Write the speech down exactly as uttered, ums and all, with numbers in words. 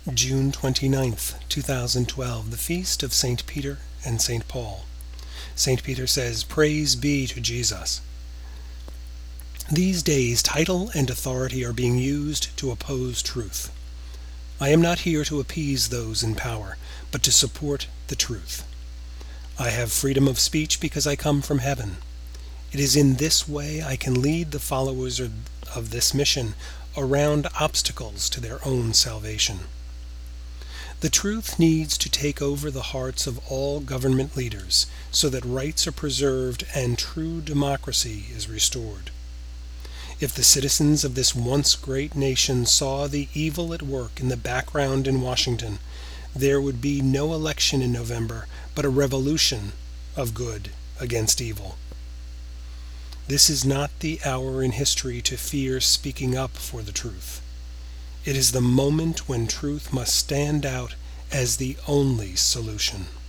June twenty-ninth, two thousand twelve, the feast of Saint Peter and Saint Paul. Saint Peter says, "Praise be to Jesus." These days, title and authority are being used to oppose truth. I am not here to appease those in power, but to support the truth. I have freedom of speech because I come from heaven. It is in this way I can lead the followers of this mission around obstacles to their own salvation. The truth needs to take over the hearts of all government leaders so that rights are preserved and true democracy is restored. If the citizens of this once great nation saw the evil at work in the background in Washington, there would be no election in November, but a revolution of good against evil. This is not the hour in history to fear speaking up for the truth. It is the moment when truth must stand out as the only solution.